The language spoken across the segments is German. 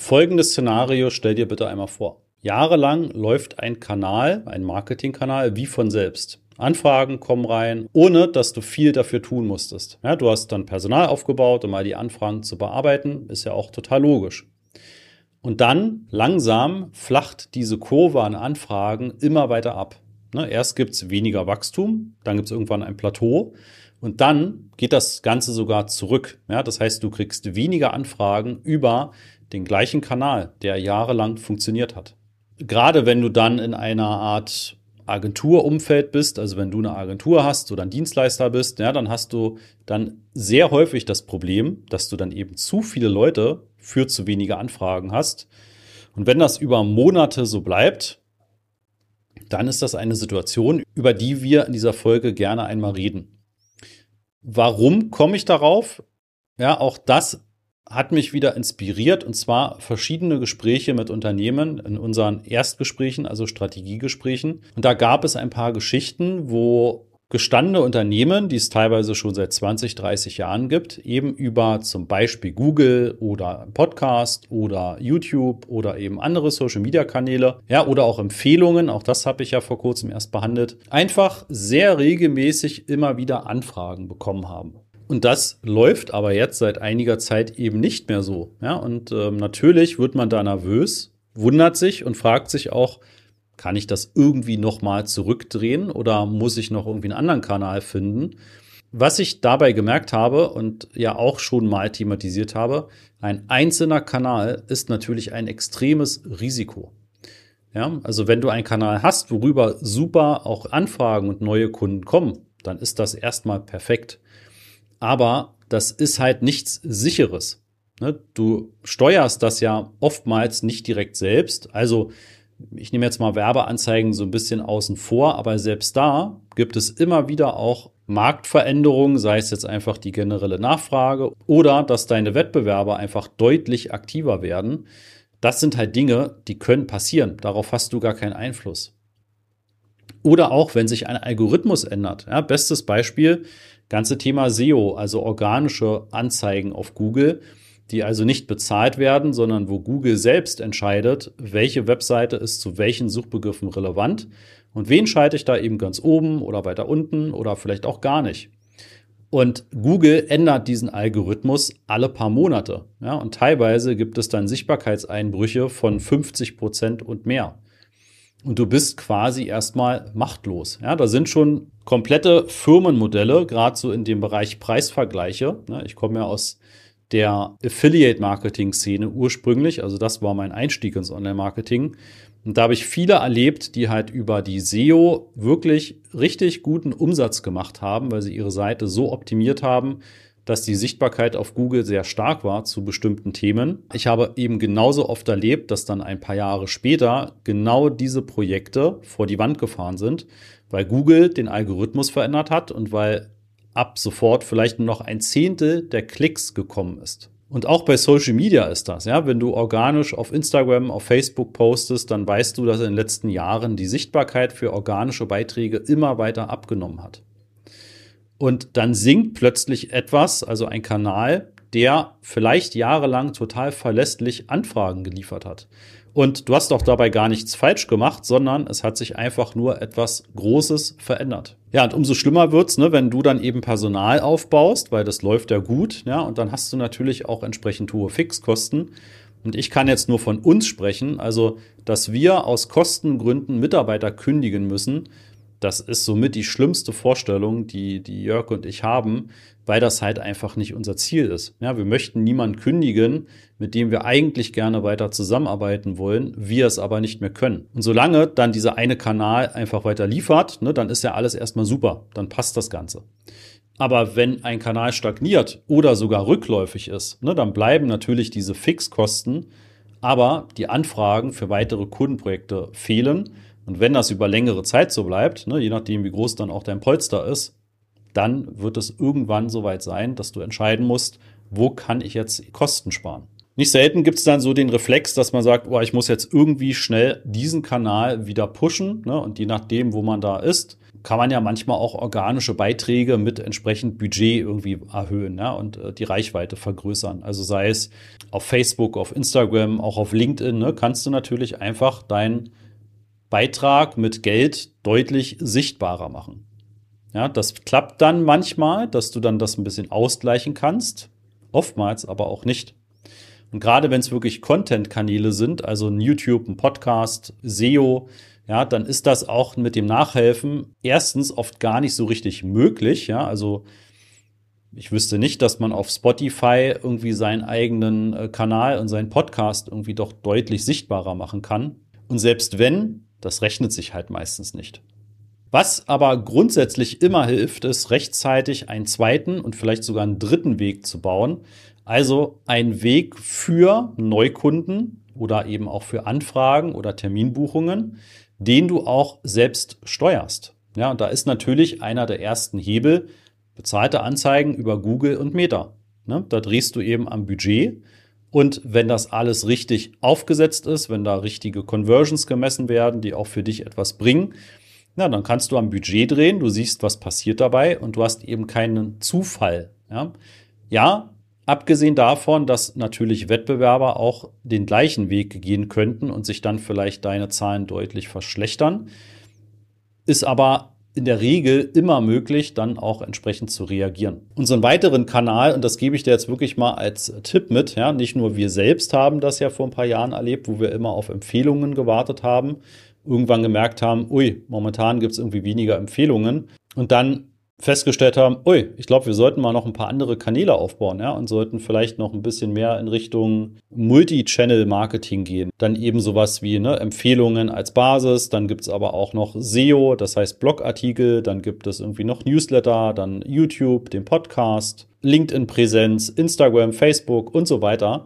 Folgendes Szenario stell dir bitte einmal vor. Jahrelang läuft ein Kanal, ein Marketingkanal, wie von selbst. Anfragen kommen rein, ohne dass du viel dafür tun musstest. Ja, du hast dann Personal aufgebaut, um mal die Anfragen zu bearbeiten. Ist ja auch total logisch. Und dann langsam flacht diese Kurve an Anfragen immer weiter ab. Erst gibt es weniger Wachstum, dann gibt es irgendwann ein Plateau und dann geht das Ganze sogar zurück. Ja, das heißt, du kriegst weniger Anfragen über den gleichen Kanal, der jahrelang funktioniert hat. Gerade wenn du dann in einer Art Agenturumfeld bist, also wenn du eine Agentur hast oder ein Dienstleister bist, ja, dann hast du dann sehr häufig das Problem, dass du dann eben zu viele Leute für zu wenige Anfragen hast. Und wenn das über Monate so bleibt, dann ist das eine Situation, über die wir in dieser Folge gerne einmal reden. Warum komme ich darauf? Ja, auch das hat mich wieder inspiriert, und zwar verschiedene Gespräche mit Unternehmen in unseren Erstgesprächen, also Strategiegesprächen. Und da gab es ein paar Geschichten, wo gestandene Unternehmen, die es teilweise schon seit 20, 30 Jahren gibt, eben über zum Beispiel Google oder Podcast oder YouTube oder eben andere Social-Media-Kanäle, ja, oder auch Empfehlungen, auch das habe ich ja vor kurzem erst behandelt, einfach sehr regelmäßig immer wieder Anfragen bekommen haben. Und das läuft aber jetzt seit einiger Zeit eben nicht mehr so. Ja, und natürlich wird man da nervös, wundert sich und fragt sich auch, kann ich das irgendwie nochmal zurückdrehen oder muss ich noch irgendwie einen anderen Kanal finden? Was ich dabei gemerkt habe und ja auch schon mal thematisiert habe, ein einzelner Kanal ist natürlich ein extremes Risiko. Ja, also wenn du einen Kanal hast, worüber super auch Anfragen und neue Kunden kommen, dann ist das erstmal perfekt. Aber das ist halt nichts Sicheres. Du steuerst das ja oftmals nicht direkt selbst. Also ich nehme jetzt mal Werbeanzeigen so ein bisschen außen vor, aber selbst da gibt es immer wieder auch Marktveränderungen, sei es jetzt einfach die generelle Nachfrage oder dass deine Wettbewerber einfach deutlich aktiver werden. Das sind halt Dinge, die können passieren. Darauf hast du gar keinen Einfluss. Oder auch, wenn sich ein Algorithmus ändert. Ja, bestes Beispiel, ganze Thema SEO, also organische Anzeigen auf Google, die also nicht bezahlt werden, sondern wo Google selbst entscheidet, welche Webseite ist zu welchen Suchbegriffen relevant und wen schalte ich da eben ganz oben oder weiter unten oder vielleicht auch gar nicht. Und Google ändert diesen Algorithmus alle paar Monate. Ja, und teilweise gibt es dann Sichtbarkeitseinbrüche von 50% und mehr. Und du bist quasi erstmal machtlos. Ja, da sind schon komplette Firmenmodelle, gerade so in dem Bereich Preisvergleiche. Ich komme ja aus der Affiliate-Marketing-Szene ursprünglich, also das war mein Einstieg ins Online-Marketing. Und da habe ich viele erlebt, die halt über die SEO wirklich richtig guten Umsatz gemacht haben, weil sie ihre Seite so optimiert haben, dass die Sichtbarkeit auf Google sehr stark war zu bestimmten Themen. Ich habe eben genauso oft erlebt, dass dann ein paar Jahre später genau diese Projekte vor die Wand gefahren sind, weil Google den Algorithmus verändert hat und weil ab sofort vielleicht nur noch 1/10 der Klicks gekommen ist. Und auch bei Social Media ist das, ja, wenn du organisch auf Instagram, auf Facebook postest, dann weißt du, dass in den letzten Jahren die Sichtbarkeit für organische Beiträge immer weiter abgenommen hat. Und dann sinkt plötzlich etwas, also ein Kanal, der vielleicht jahrelang total verlässlich Anfragen geliefert hat. Und du hast auch dabei gar nichts falsch gemacht, sondern es hat sich einfach nur etwas Großes verändert. Ja, und umso schlimmer wird's, wenn du dann eben Personal aufbaust, weil das läuft ja gut, ja, und dann hast du natürlich auch entsprechend hohe Fixkosten. Und ich kann jetzt nur von uns sprechen, also dass wir aus Kostengründen Mitarbeiter kündigen müssen, das ist somit die schlimmste Vorstellung, die Jörg und ich haben, weil das halt einfach nicht unser Ziel ist. Ja, wir möchten niemanden kündigen, mit dem wir eigentlich gerne weiter zusammenarbeiten wollen, wir es aber nicht mehr können. Und solange dann dieser eine Kanal einfach weiter liefert, dann ist ja alles erstmal super, dann passt das Ganze. Aber wenn ein Kanal stagniert oder sogar rückläufig ist, dann bleiben natürlich diese Fixkosten, aber die Anfragen für weitere Kundenprojekte fehlen. Und wenn das über längere Zeit so bleibt, je nachdem, wie groß dann auch dein Polster ist, dann wird es irgendwann soweit sein, dass du entscheiden musst, wo kann ich jetzt Kosten sparen. Nicht selten gibt es dann so den Reflex, dass man sagt, oh, ich muss jetzt irgendwie schnell diesen Kanal wieder pushen, ne? Und je nachdem, wo man da ist, kann man ja manchmal auch organische Beiträge mit entsprechend Budget irgendwie erhöhen, ja, und die Reichweite vergrößern. Also sei es auf Facebook, auf Instagram, auch auf LinkedIn, ne, kannst du natürlich einfach deinen Beitrag mit Geld deutlich sichtbarer machen. Ja, das klappt dann manchmal, dass du dann das ein bisschen ausgleichen kannst, oftmals aber auch nicht. Und gerade wenn es wirklich Content-Kanäle sind, also ein YouTube, ein Podcast, SEO, ja, dann ist das auch mit dem Nachhelfen erstens oft gar nicht so richtig möglich. Ja, also ich wüsste nicht, dass man auf Spotify irgendwie seinen eigenen Kanal und seinen Podcast irgendwie doch deutlich sichtbarer machen kann. Und selbst wenn, das rechnet sich halt meistens nicht. Was aber grundsätzlich immer hilft, ist rechtzeitig einen zweiten und vielleicht sogar einen dritten Weg zu bauen. Also ein Weg für Neukunden oder eben auch für Anfragen oder Terminbuchungen, den du auch selbst steuerst. Ja, und da ist natürlich einer der ersten Hebel bezahlte Anzeigen über Google und Meta. Ne, da drehst du eben am Budget. Und wenn das alles richtig aufgesetzt ist, wenn da richtige Conversions gemessen werden, die auch für dich etwas bringen, na, dann kannst du am Budget drehen, du siehst, was passiert dabei und du hast eben keinen Zufall. Ja, abgesehen davon, dass natürlich Wettbewerber auch den gleichen Weg gehen könnten und sich dann vielleicht deine Zahlen deutlich verschlechtern, ist aber in der Regel immer möglich, dann auch entsprechend zu reagieren. Und so einen weiteren Kanal, und das gebe ich dir jetzt wirklich mal als Tipp mit, ja, nicht nur wir selbst haben das ja vor ein paar Jahren erlebt, wo wir immer auf Empfehlungen gewartet haben, irgendwann gemerkt haben, ui, momentan gibt es irgendwie weniger Empfehlungen und dann festgestellt haben, ui, ich glaube, wir sollten mal noch ein paar andere Kanäle aufbauen, ja, und sollten vielleicht noch ein bisschen mehr in Richtung Multi-Channel-Marketing gehen. Dann eben sowas wie Empfehlungen als Basis, dann gibt's aber auch noch SEO, das heißt Blogartikel, dann gibt es irgendwie noch Newsletter, dann YouTube, den Podcast, LinkedIn-Präsenz, Instagram, Facebook und so weiter.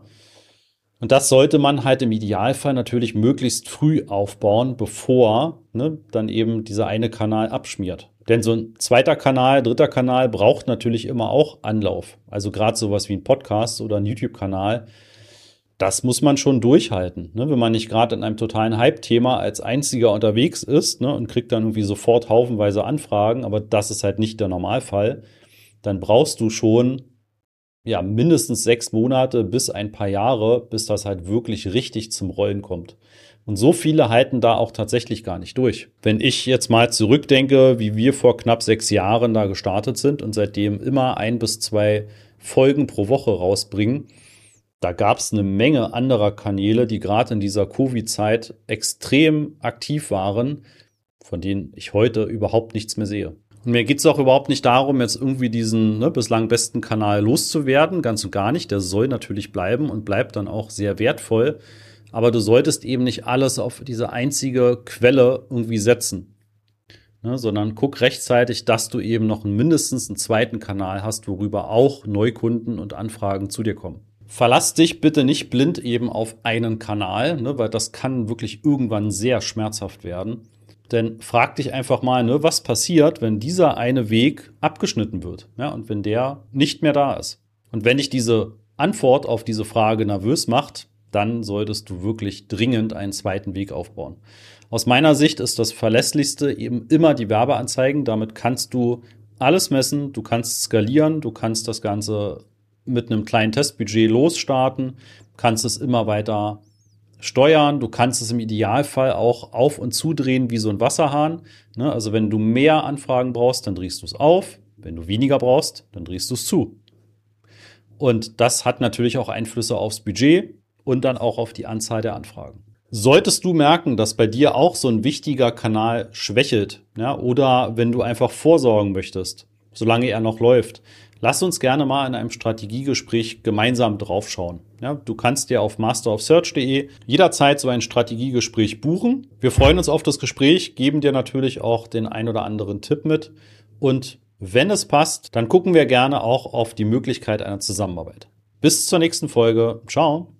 Und das sollte man halt im Idealfall natürlich möglichst früh aufbauen, bevor dann eben dieser eine Kanal abschmiert. Denn so ein zweiter Kanal, dritter Kanal braucht natürlich immer auch Anlauf. Also gerade sowas wie ein Podcast oder ein YouTube-Kanal, das muss man schon durchhalten. Wenn man nicht gerade in einem totalen Hype-Thema als einziger unterwegs ist und kriegt dann irgendwie sofort haufenweise Anfragen, aber das ist halt nicht der Normalfall, dann brauchst du schon mindestens 6 Monate bis ein paar Jahre, bis das halt wirklich richtig zum Rollen kommt. Und so viele halten da auch tatsächlich gar nicht durch. Wenn ich jetzt mal zurückdenke, wie wir vor knapp 6 Jahren da gestartet sind und seitdem immer 1 bis 2 Folgen pro Woche rausbringen, da gab es eine Menge anderer Kanäle, die gerade in dieser Covid-Zeit extrem aktiv waren, von denen ich heute überhaupt nichts mehr sehe. Und mir geht es auch überhaupt nicht darum, jetzt irgendwie diesen bislang besten Kanal loszuwerden, ganz und gar nicht. Der soll natürlich bleiben und bleibt dann auch sehr wertvoll. Aber du solltest eben nicht alles auf diese einzige Quelle irgendwie setzen, sondern guck rechtzeitig, dass du eben noch mindestens einen zweiten Kanal hast, worüber auch Neukunden und Anfragen zu dir kommen. Verlass dich bitte nicht blind eben auf einen Kanal, weil das kann wirklich irgendwann sehr schmerzhaft werden. Denn frag dich einfach mal, was passiert, wenn dieser eine Weg abgeschnitten wird, und wenn der nicht mehr da ist. Und wenn dich diese Antwort auf diese Frage nervös macht, dann solltest du wirklich dringend einen zweiten Weg aufbauen. Aus meiner Sicht ist das Verlässlichste eben immer die Werbeanzeigen. Damit kannst du alles messen, du kannst skalieren, du kannst das Ganze mit einem kleinen Testbudget losstarten, kannst es immer weiter steuern, du kannst es im Idealfall auch auf- und zudrehen wie so ein Wasserhahn. Also wenn du mehr Anfragen brauchst, dann drehst du es auf. Wenn du weniger brauchst, dann drehst du es zu. Und das hat natürlich auch Einflüsse aufs Budget und dann auch auf die Anzahl der Anfragen. Solltest du merken, dass bei dir auch so ein wichtiger Kanal schwächelt, oder wenn du einfach vorsorgen möchtest, solange er noch läuft, lass uns gerne mal in einem Strategiegespräch gemeinsam draufschauen. Du kannst dir auf masterofsearch.de jederzeit so ein Strategiegespräch buchen. Wir freuen uns auf das Gespräch, geben dir natürlich auch den ein oder anderen Tipp mit. Und wenn es passt, dann gucken wir gerne auch auf die Möglichkeit einer Zusammenarbeit. Bis zur nächsten Folge. Ciao.